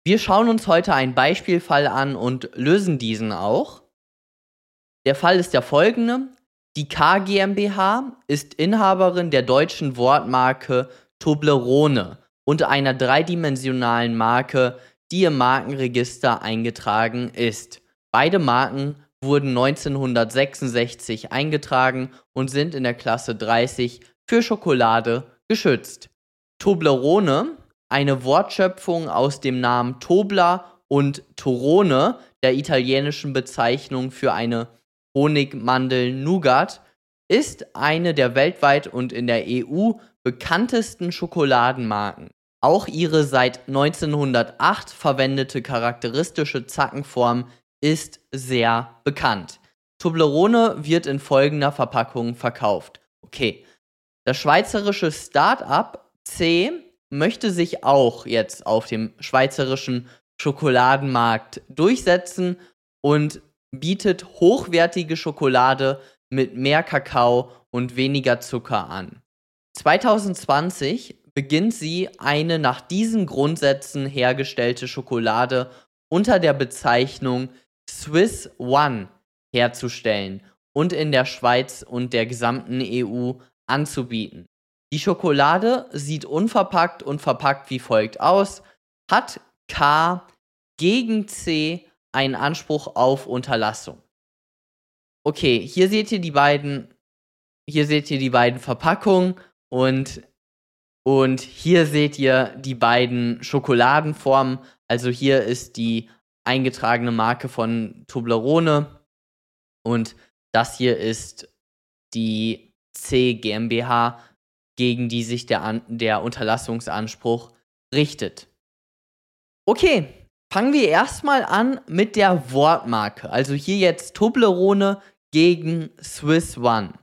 Wir schauen uns heute einen Beispielfall an und lösen diesen auch. Der Fall ist der folgende. Die K GmbH ist Inhaberin der deutschen Wortmarke Toblerone und einer dreidimensionalen Marke, die im Markenregister eingetragen ist. Beide Marken wurden 1966 eingetragen und sind in der Klasse 30 für Schokolade geschützt. Toblerone, eine Wortschöpfung aus dem Namen Tobler und Torone, der italienischen Bezeichnung für eine Honigmandel-Nougat, ist eine der weltweit und in der EU bekanntesten Schokoladenmarken. Auch ihre seit 1908 verwendete charakteristische Zackenform ist sehr bekannt. Toblerone wird in folgender Verpackung verkauft. Okay, das schweizerische Start-up C möchte sich auch jetzt auf dem schweizerischen Schokoladenmarkt durchsetzen und bietet hochwertige Schokolade mit mehr Kakao und weniger Zucker an. 2020 beginnt sie eine nach diesen Grundsätzen hergestellte Schokolade unter der Bezeichnung Swiss One herzustellen und in der Schweiz und der gesamten EU anzubieten. Die Schokolade sieht unverpackt und verpackt wie folgt aus, hat K gegen C einen Anspruch auf Unterlassung. Okay, hier seht ihr die beiden Verpackungen und hier seht ihr die beiden Schokoladenformen. Also hier ist die eingetragene Marke von Toblerone und das hier ist die C GmbH, gegen die sich der Unterlassungsanspruch richtet. Okay, fangen wir erstmal an mit der Wortmarke. Also hier jetzt Toblerone gegen Swiss One.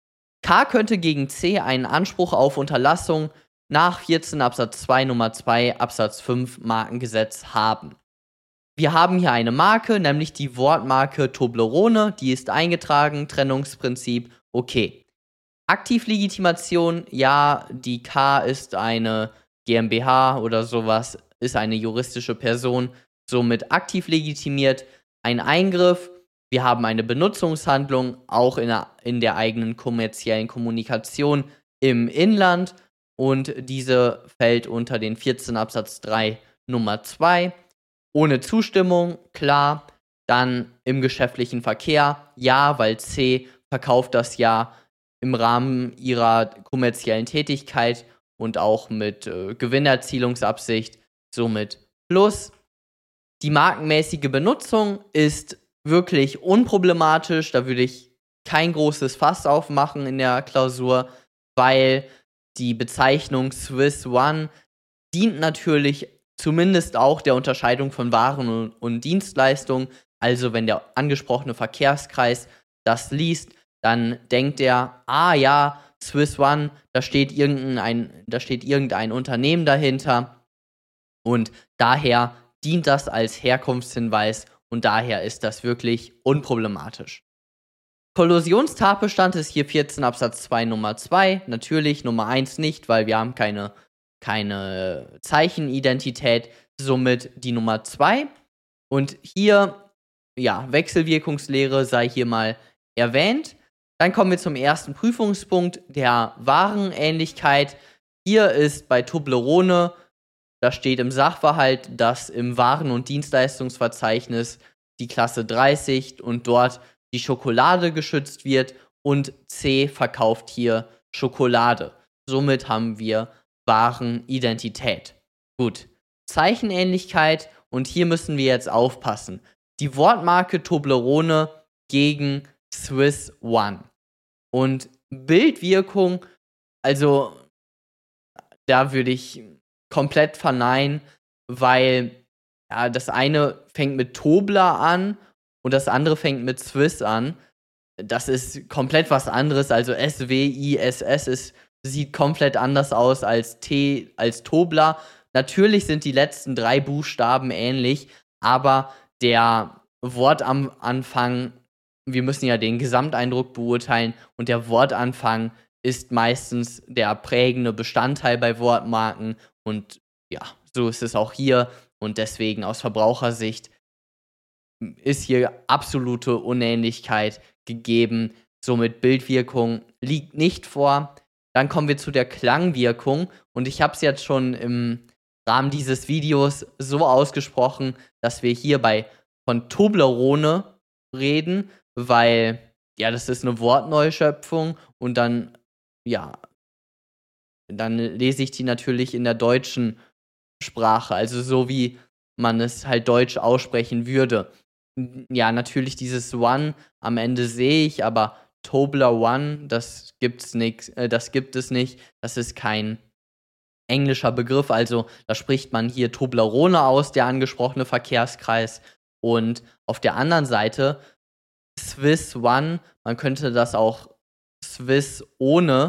K könnte gegen C einen Anspruch auf Unterlassung nach 14 Absatz 2 Nummer 2 Absatz 5 Markengesetz haben. Wir haben hier eine Marke, nämlich die Wortmarke Toblerone, die ist eingetragen, Trennungsprinzip, okay. Aktivlegitimation, ja, die K ist eine GmbH oder sowas, ist eine juristische Person, somit aktiv legitimiert. Ein Eingriff, wir haben eine Benutzungshandlung, auch in der eigenen kommerziellen Kommunikation im Inland und diese fällt unter den 14 Absatz 3 Nummer 2. Ohne Zustimmung, klar. Dann im geschäftlichen Verkehr, ja, weil C verkauft das ja im Rahmen ihrer kommerziellen Tätigkeit und auch mit Gewinnerzielungsabsicht, somit plus. Die markenmäßige Benutzung ist wirklich unproblematisch, da würde ich kein großes Fass aufmachen in der Klausur, weil die Bezeichnung Swiss One dient natürlich zumindest auch der Unterscheidung von Waren und Dienstleistungen. Also wenn der angesprochene Verkehrskreis das liest, dann denkt er, ja, Swiss One, da steht irgendein Unternehmen dahinter und daher dient das als Herkunftshinweis und daher ist das wirklich unproblematisch. Kollusionstatbestand ist hier 14 Absatz 2 Nummer 2, natürlich Nummer 1 nicht, weil wir haben keine Zeichenidentität, somit die Nummer 2 und hier, ja, Wechselwirkungslehre sei hier mal erwähnt. Dann kommen wir zum ersten Prüfungspunkt, der Warenähnlichkeit. Hier ist bei Toblerone, da steht im Sachverhalt, dass im Waren- und Dienstleistungsverzeichnis die Klasse 30 und dort die Schokolade geschützt wird und C verkauft hier Schokolade. Somit haben wir Warenidentität. Gut, Zeichenähnlichkeit und hier müssen wir jetzt aufpassen. Die Wortmarke Toblerone gegen Swiss One. Und Bildwirkung, also da würde ich komplett verneinen, weil ja, das eine fängt mit Tobler an und das andere fängt mit Swiss an. Das ist komplett was anderes, also SWISS sieht komplett anders aus als Tobler. Natürlich sind die letzten 3 Buchstaben ähnlich, aber der Wortanfang, wir müssen ja den Gesamteindruck beurteilen und der Wortanfang ist meistens der prägende Bestandteil bei Wortmarken und ja, so ist es auch hier Und deswegen aus Verbrauchersicht ist hier absolute Unähnlichkeit gegeben. Somit Bildwirkung liegt nicht vor. Dann kommen wir zu der Klangwirkung. Und ich habe es jetzt schon im Rahmen dieses Videos so ausgesprochen, dass wir hierbei von Toblerone reden, weil, ja, das ist eine Wortneuschöpfung und dann, ja, dann lese ich die natürlich in der deutschen Sprache, also so wie man es halt deutsch aussprechen würde. Ja, natürlich dieses One am Ende sehe ich, aber Tobler-One, das gibt es nicht. Das ist kein englischer Begriff, also da spricht man hier Toblerone aus, der angesprochene Verkehrskreis. Und auf der anderen Seite Swiss One, man könnte das auch Swiss ohne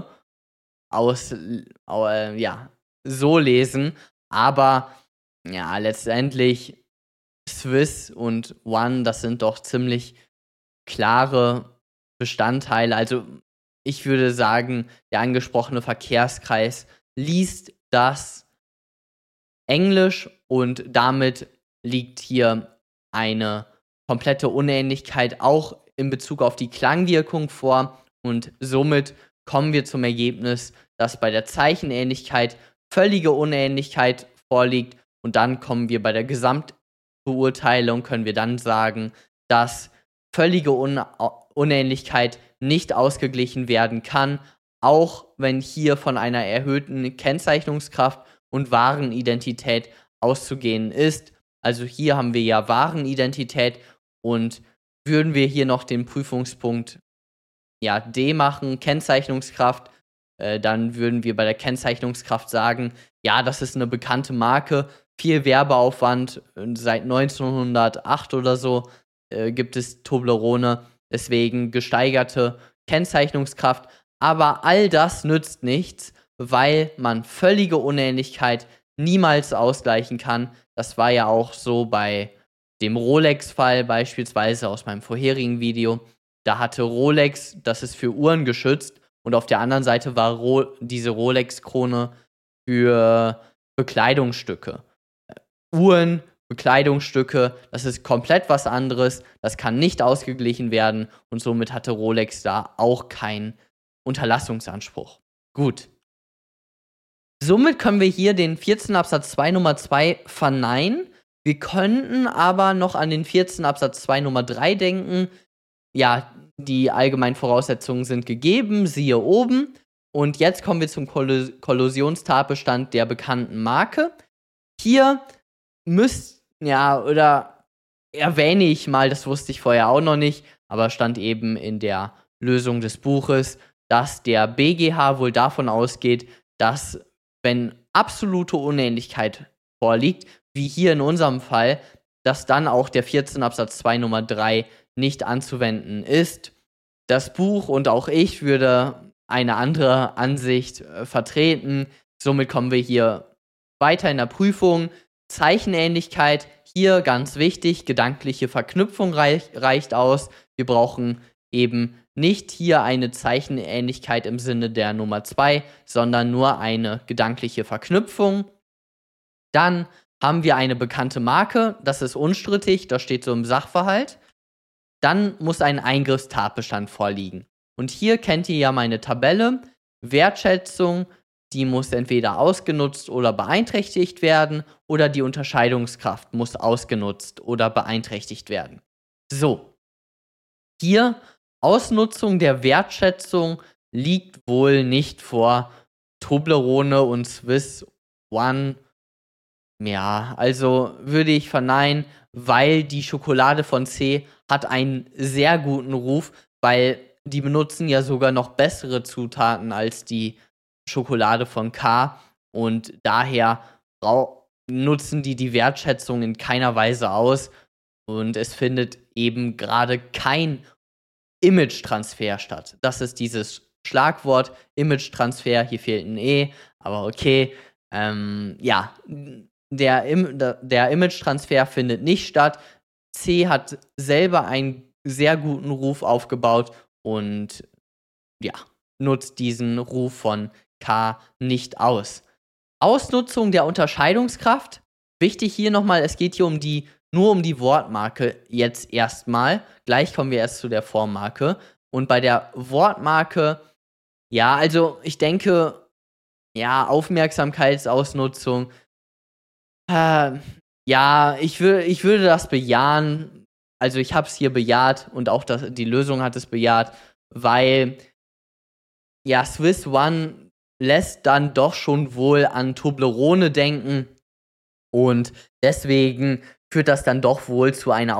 ja, so lesen, aber ja, letztendlich Swiss und One, das sind doch ziemlich klare Bestandteile. Also ich würde sagen, der angesprochene Verkehrskreis liest das Englisch und damit liegt hier eine komplette Unähnlichkeit auch in Bezug auf die Klangwirkung vor und somit kommen wir zum Ergebnis, dass bei der Zeichenähnlichkeit völlige Unähnlichkeit vorliegt und dann kommen wir bei der Gesamtbeurteilung, können wir dann sagen, dass völlige Unähnlichkeit nicht ausgeglichen werden kann, auch wenn hier von einer erhöhten Kennzeichnungskraft und Warenidentität auszugehen ist. Also hier haben wir ja Warenidentität und würden wir hier noch den Prüfungspunkt D machen, Kennzeichnungskraft, dann würden wir bei der Kennzeichnungskraft sagen, ja, das ist eine bekannte Marke, viel Werbeaufwand, seit 1908 oder so gibt es Toblerone, deswegen gesteigerte Kennzeichnungskraft, aber all das nützt nichts, weil man völlige Unähnlichkeit niemals ausgleichen kann. Das war ja auch so bei dem Rolex-Fall beispielsweise aus meinem vorherigen Video. Da hatte Rolex, das ist für Uhren geschützt und auf der anderen Seite war diese Rolex-Krone für Bekleidungsstücke. Uhren, Bekleidungsstücke, das ist komplett was anderes, das kann nicht ausgeglichen werden und somit hatte Rolex da auch keinen Unterlassungsanspruch. Gut. Somit können wir hier den 14 Absatz 2 Nummer 2 verneinen. Wir könnten aber noch an den 14 Absatz 2 Nummer 3 denken. Ja, die allgemeinen Voraussetzungen sind gegeben, siehe oben. Und jetzt kommen wir zum Kollusionstatbestand der bekannten Marke. Hier erwähne ich mal, das wusste ich vorher auch noch nicht, aber stand eben in der Lösung des Buches, dass der BGH wohl davon ausgeht, dass, wenn absolute Unähnlichkeit vorliegt, wie hier in unserem Fall, dass dann auch der 14 Absatz 2 Nummer 3 nicht anzuwenden ist. Das Buch und auch ich würde eine andere Ansicht vertreten. Somit kommen wir hier weiter in der Prüfung. Zeichenähnlichkeit, hier ganz wichtig, gedankliche Verknüpfung reicht aus. Wir brauchen eben nicht hier eine Zeichenähnlichkeit im Sinne der Nummer 2, sondern nur eine gedankliche Verknüpfung. Dann haben wir eine bekannte Marke, das ist unstrittig, das steht so im Sachverhalt. Dann muss ein Eingriffstatbestand vorliegen. Und hier kennt ihr ja meine Tabelle. Wertschätzung, die muss entweder ausgenutzt oder beeinträchtigt werden oder die Unterscheidungskraft muss ausgenutzt oder beeinträchtigt werden. So, hier Ausnutzung der Wertschätzung liegt wohl nicht vor. Toblerone und Swiss One, ja, also würde ich verneinen, weil die Schokolade von C hat einen sehr guten Ruf, weil die benutzen ja sogar noch bessere Zutaten als die Schokolade von K und daher nutzen die Wertschätzung in keiner Weise aus und es findet eben gerade kein Image-Transfer statt. Das ist dieses Schlagwort Image-Transfer, hier fehlt ein E, aber okay. Der Image-Transfer findet nicht statt. C hat selber einen sehr guten Ruf aufgebaut und nutzt diesen Ruf von K nicht aus. Ausnutzung der Unterscheidungskraft. wichtig hier nochmal, es geht hier nur um die Wortmarke jetzt erstmal. Gleich kommen wir erst zu der Formmarke. Und bei der Wortmarke, ja, also ich denke, ja, Aufmerksamkeitsausnutzung, ja, ich würde das bejahen. Also ich habe es hier bejaht und auch die Lösung hat es bejaht, weil ja, Swiss One lässt dann doch schon wohl an Toblerone denken und deswegen führt das dann doch wohl zu einer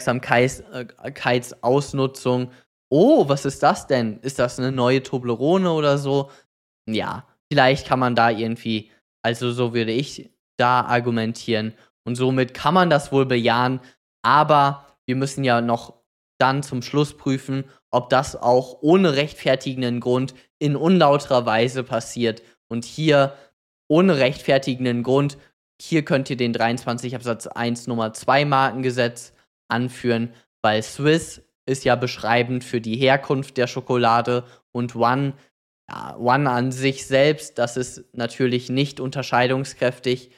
Aufmerksamkeitsausnutzung. Oh, was ist das denn? Ist das eine neue Toblerone oder so? Ja, vielleicht kann man da irgendwie, also so würde ich da argumentieren. Und somit kann man das wohl bejahen, aber wir müssen ja noch dann zum Schluss prüfen, ob das auch ohne rechtfertigenden Grund in unlauterer Weise passiert. Und hier ohne rechtfertigenden Grund, hier könnt ihr den 23 Absatz 1 Nummer 2 Markengesetz anführen, weil Swiss ist ja beschreibend für die Herkunft der Schokolade und One, ja, One an sich selbst, das ist natürlich nicht unterscheidungskräftig,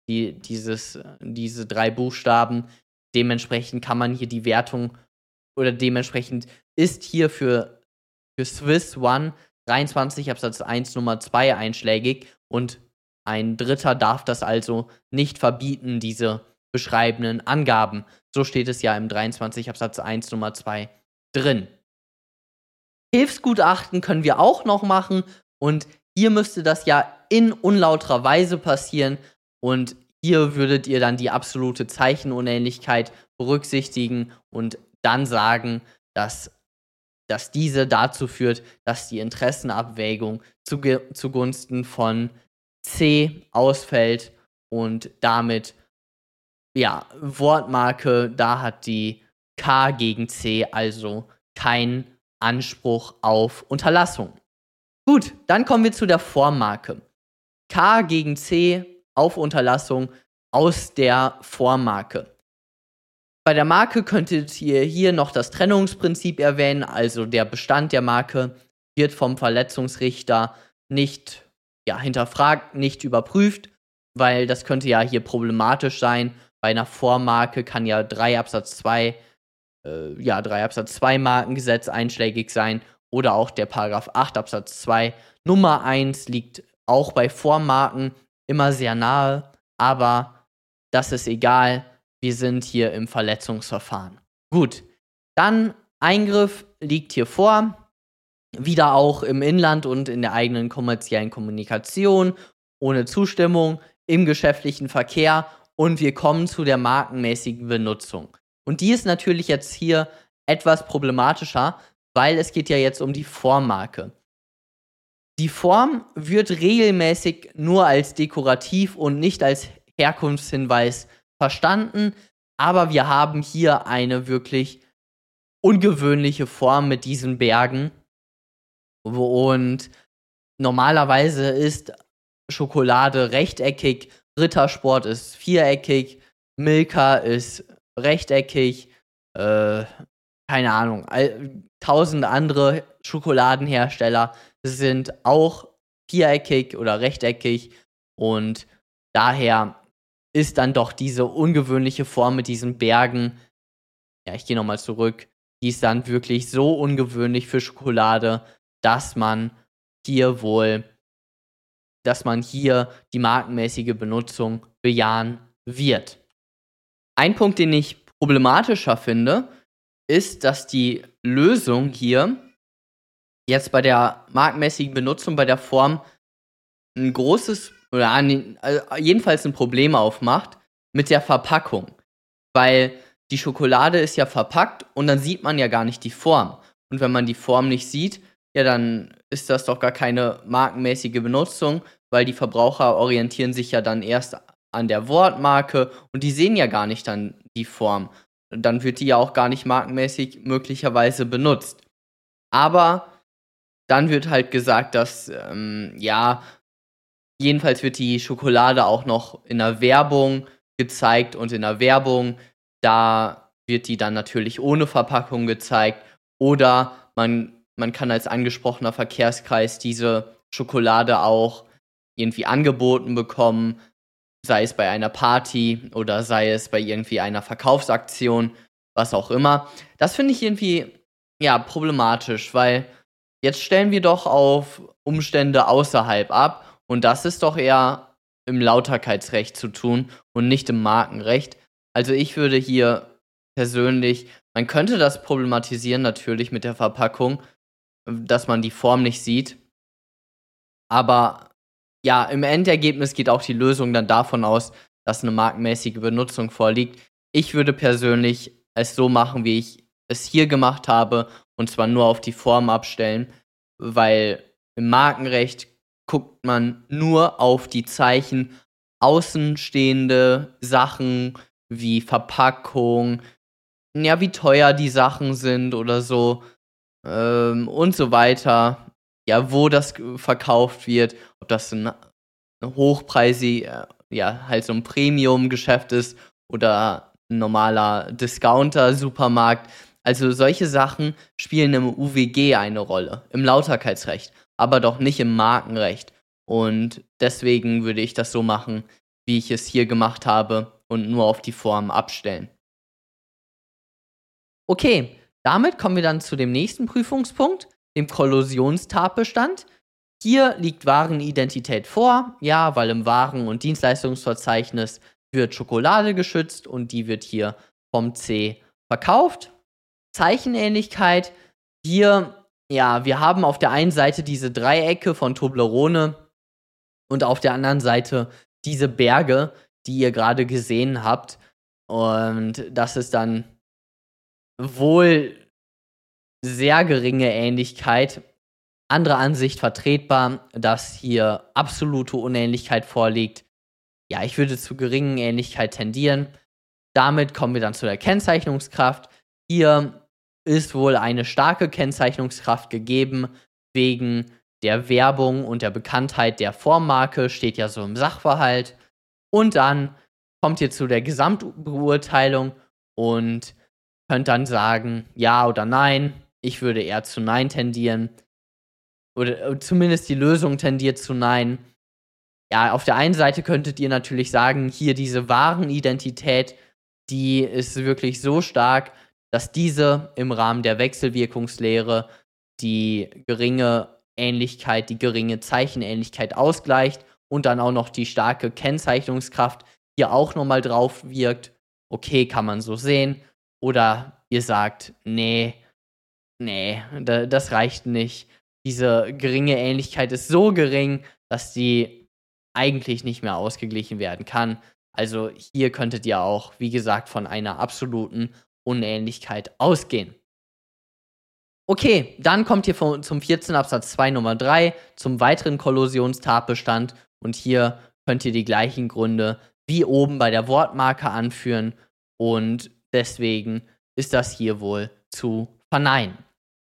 diese 3 Buchstaben. Dementsprechend kann man hier die Wertung oder dementsprechend ist hier für Swiss One 23 Absatz 1 Nummer 2 einschlägig und ein Dritter darf das also nicht verbieten, diese beschreibenden Angaben. So steht es ja im 23 Absatz 1 Nummer 2 drin. Hilfsgutachten können wir auch noch machen und hier müsste das ja in unlauterer Weise passieren und hier würdet ihr dann die absolute Zeichenunähnlichkeit berücksichtigen und dann sagen, dass diese dazu führt, dass die Interessenabwägung zugunsten von C ausfällt und damit, ja, Wortmarke, da hat die K gegen C also keinen Anspruch auf Unterlassung. Gut, dann kommen wir zu der Formmarke. K gegen C auf Unterlassung aus der Formmarke. Bei der Marke könntet ihr hier noch das Trennungsprinzip erwähnen, also der Bestand der Marke wird vom Verletzungsrichter nicht hinterfragt, nicht überprüft, weil das könnte ja hier problematisch sein. Bei einer Vormarke kann ja 3 Absatz 2 Markengesetz einschlägig sein oder auch der Paragraph 8 Absatz 2 Nummer 1 liegt auch bei Vormarken immer sehr nahe, aber das ist egal. Wir sind hier im Verletzungsverfahren. Gut, dann Eingriff liegt hier vor. Wieder auch im Inland und in der eigenen kommerziellen Kommunikation, ohne Zustimmung, im geschäftlichen Verkehr und wir kommen zu der markenmäßigen Benutzung. Und die ist natürlich jetzt hier etwas problematischer, weil es geht ja jetzt um die Formmarke. Die Form wird regelmäßig nur als dekorativ und nicht als Herkunftshinweis verstanden, aber wir haben hier eine wirklich ungewöhnliche Form mit diesen Bergen. Und normalerweise ist Schokolade rechteckig, Rittersport ist viereckig, Milka ist rechteckig, keine Ahnung, 1000 andere Schokoladenhersteller sind auch viereckig oder rechteckig und daher ist dann doch diese ungewöhnliche Form mit diesen Bergen, ja, ich gehe nochmal zurück, die ist dann wirklich so ungewöhnlich für Schokolade, dass man hier die markenmäßige Benutzung bejahen wird. Ein Punkt, den ich problematischer finde, ist, dass die Lösung hier jetzt bei der markenmäßigen Benutzung bei der Form ein großes oder jedenfalls ein Problem aufmacht mit der Verpackung, weil die Schokolade ist ja verpackt und dann sieht man ja gar nicht die Form. Und wenn man die Form nicht sieht, ja, dann ist das doch gar keine markenmäßige Benutzung, weil die Verbraucher orientieren sich ja dann erst an der Wortmarke und die sehen ja gar nicht dann die Form. Dann wird die ja auch gar nicht markenmäßig möglicherweise benutzt. Aber dann wird halt gesagt, dass, jedenfalls wird die Schokolade auch noch in der Werbung gezeigt und in der Werbung, da wird die dann natürlich ohne Verpackung gezeigt oder man kann als angesprochener Verkehrskreis diese Schokolade auch irgendwie angeboten bekommen, sei es bei einer Party oder sei es bei irgendwie einer Verkaufsaktion, was auch immer. Das finde ich irgendwie, ja, problematisch, weil jetzt stellen wir doch auf Umstände außerhalb ab und das ist doch eher im Lauterkeitsrecht zu tun und nicht im Markenrecht. Also ich würde hier persönlich, man könnte das problematisieren natürlich mit der Verpackung, dass man die Form nicht sieht, aber ja, im Endergebnis geht auch die Lösung dann davon aus, dass eine markenmäßige Benutzung vorliegt. Ich würde persönlich es so machen, wie ich es hier gemacht habe, und zwar nur auf die Form abstellen, weil im Markenrecht guckt man nur auf die Zeichen, außenstehende Sachen wie Verpackung, ja, wie teuer die Sachen sind oder so, und so weiter. Ja, wo das verkauft wird, ob das ein hochpreisig, ja, halt so ein Premium-Geschäft ist oder ein normaler Discounter-Supermarkt. Also solche Sachen spielen im UWG eine Rolle, im Lauterkeitsrecht, aber doch nicht im Markenrecht. Und deswegen würde ich das so machen, wie ich es hier gemacht habe und nur auf die Form abstellen. Okay, damit kommen wir dann zu dem nächsten Prüfungspunkt, dem Kollusionstatbestand. Hier liegt Warenidentität vor, ja, weil im Waren- und Dienstleistungsverzeichnis wird Schokolade geschützt und die wird hier vom C verkauft. Zeichenähnlichkeit, hier, ja, wir haben auf der einen Seite diese Dreiecke von Toblerone und auf der anderen Seite diese Berge, die ihr gerade gesehen habt. Und das ist dann wohl sehr geringe Ähnlichkeit. Andere Ansicht vertretbar, dass hier absolute Unähnlichkeit vorliegt. Ja, ich würde zu geringen Ähnlichkeit tendieren. Damit kommen wir dann zu der Kennzeichnungskraft. Hier ist wohl eine starke Kennzeichnungskraft gegeben, wegen der Werbung und der Bekanntheit der Formmarke, steht ja so im Sachverhalt. Und dann kommt ihr zu der Gesamtbeurteilung und könnt dann sagen, ja oder nein. Ich würde eher zu nein tendieren. Oder zumindest die Lösung tendiert zu nein. Ja, auf der einen Seite könntet ihr natürlich sagen, hier diese Warenidentität, die ist wirklich so stark, dass diese im Rahmen der Wechselwirkungslehre die geringe Ähnlichkeit, die geringe Zeichenähnlichkeit ausgleicht und dann auch noch die starke Kennzeichnungskraft hier auch nochmal drauf wirkt. Okay, kann man so sehen. Oder ihr sagt, nee, das reicht nicht. Diese geringe Ähnlichkeit ist so gering, dass die eigentlich nicht mehr ausgeglichen werden kann. Also hier könntet ihr auch, wie gesagt, von einer absoluten Unähnlichkeit ausgehen. Okay, dann kommt ihr zum 14 Absatz 2 Nummer 3 zum weiteren Kollusionstatbestand und hier könnt ihr die gleichen Gründe wie oben bei der Wortmarke anführen und deswegen ist das hier wohl zu verneinen.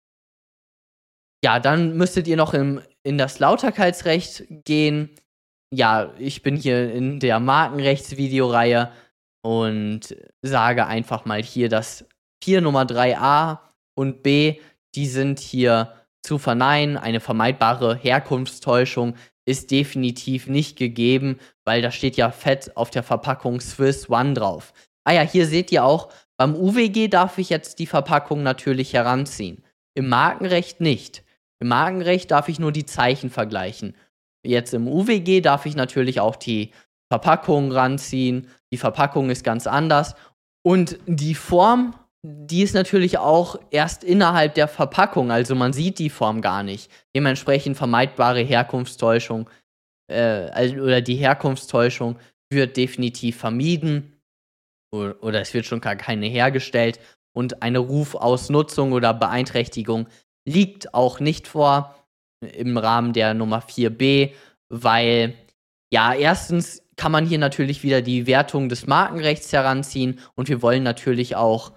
Ja, dann müsstet ihr noch in das Lauterkeitsrecht gehen. Ja, ich bin hier in der Markenrechtsvideoreihe und sage einfach mal hier, dass 4 Nummer 3a und b, die sind hier zu verneinen. Eine vermeidbare Herkunftstäuschung ist definitiv nicht gegeben, weil da steht ja fett auf der Verpackung Swiss One drauf. Ah ja, hier seht ihr auch, beim UWG darf ich jetzt die Verpackung natürlich heranziehen. Im Markenrecht nicht. Im Markenrecht darf ich nur die Zeichen vergleichen. Jetzt im UWG darf ich natürlich auch die Verpackung ranziehen. Die Verpackung ist ganz anders. Und die Form, die ist natürlich auch erst innerhalb der Verpackung. Also man sieht die Form gar nicht. Dementsprechend vermeidbare Herkunftstäuschung oder die Herkunftstäuschung wird definitiv vermieden. Oder es wird schon gar keine hergestellt. Und eine Rufausnutzung oder Beeinträchtigung liegt auch nicht vor im Rahmen der Nummer 4b, weil, ja, erstens kann man hier natürlich wieder die Wertung des Markenrechts heranziehen und wir wollen natürlich auch,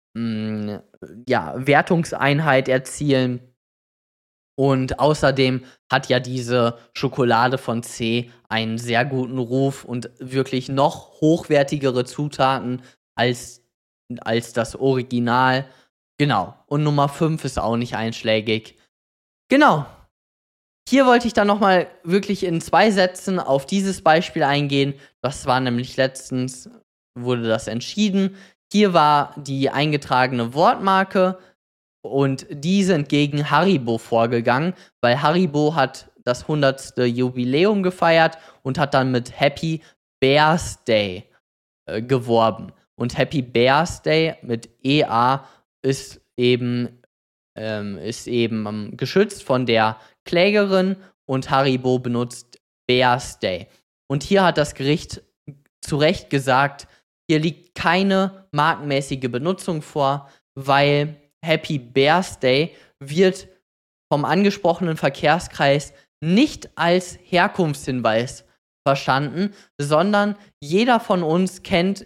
ja, Wertungseinheit erzielen. Und außerdem hat ja diese Schokolade von C einen sehr guten Ruf und wirklich noch hochwertigere Zutaten als das Original. Genau. Und Nummer 5 ist auch nicht einschlägig. Genau. Hier wollte ich dann nochmal wirklich in 2 Sätzen auf dieses Beispiel eingehen. Das war nämlich letztens, wurde das entschieden. Hier war die eingetragene Wortmarke und die sind gegen Haribo vorgegangen, weil Haribo hat das 100. Jubiläum gefeiert und hat dann mit Happy Bears Day geworben. Und Happy Bears Day mit EA ist eben geschützt von der Klägerin und Haribo benutzt Bears Day. Und hier hat das Gericht zu Recht gesagt, hier liegt keine markenmäßige Benutzung vor, weil Happy Bears Day wird vom angesprochenen Verkehrskreis nicht als Herkunftshinweis verstanden, sondern jeder von uns kennt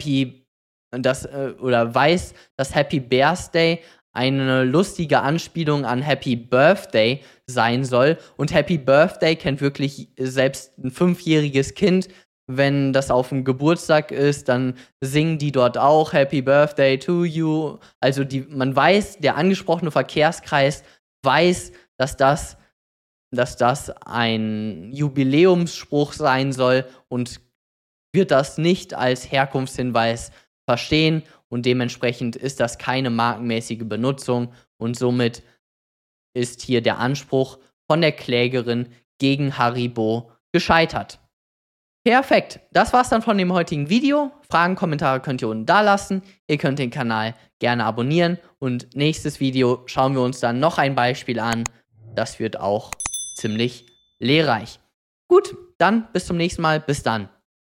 oder weiß, dass Happy Bears Day eine lustige Anspielung an Happy Birthday sein soll. Und Happy Birthday kennt wirklich selbst ein 5-jähriges Kind. Wenn das auf dem Geburtstag ist, dann singen die dort auch Happy Birthday to you. Also man weiß, der angesprochene Verkehrskreis weiß, dass das ein Jubiläumsspruch sein soll und wird das nicht als Herkunftshinweis verstehen. Und dementsprechend ist das keine markenmäßige Benutzung und somit ist hier der Anspruch von der Klägerin gegen Haribo gescheitert. Perfekt, das war's dann von dem heutigen Video. Fragen, Kommentare könnt ihr unten da lassen. Ihr könnt den Kanal gerne abonnieren und nächstes Video schauen wir uns dann noch ein Beispiel an. Das wird auch ziemlich lehrreich. Gut, dann bis zum nächsten Mal. Bis dann.